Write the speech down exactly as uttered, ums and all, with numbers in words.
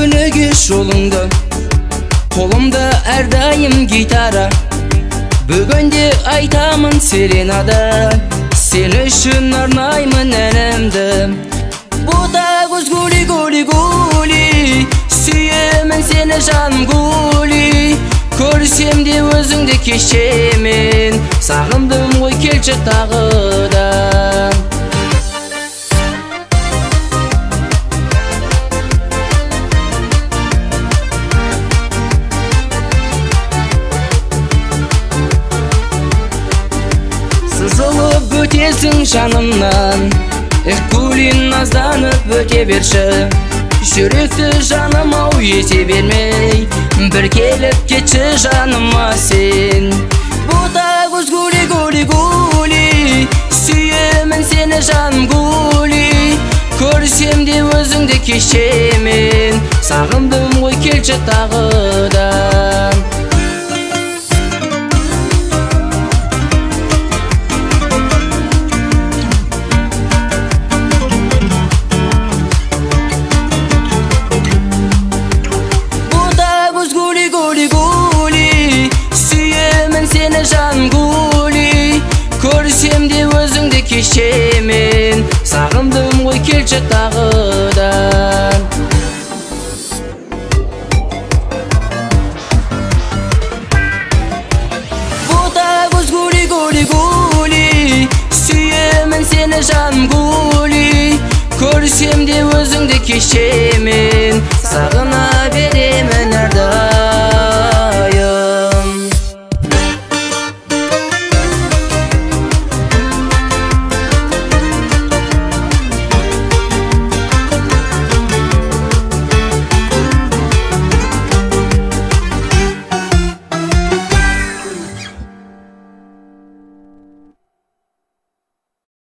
күніге жолыңда, қолымда әрдайым гитара. Бүгінде айтамын серенада, сен үшін арнаймын әнімді. Ботагөз гули гули гули, сүйемін сені жаным гули. Көрсем де өзіңді кешемен, сағындым ғой келші тағыдан. Сызылып өтесің жанымнан, эх гулин назданып өте берші. Жүректі жаным ау ете бермей, бір келіп кетші жаныма сен. Ботагөз гули гули гули, сүйемін сені жаным гули. Көрсем де өзіңді кешемен, сағындым ғой келші тағыдан. Жаным гули, көрсем де өзіңді кешемен, сағындым ғой келші тағыдан. Ботагөз гули гули гули, сүйемін сені жаным гули. Көрсем де өзіңді кешемен,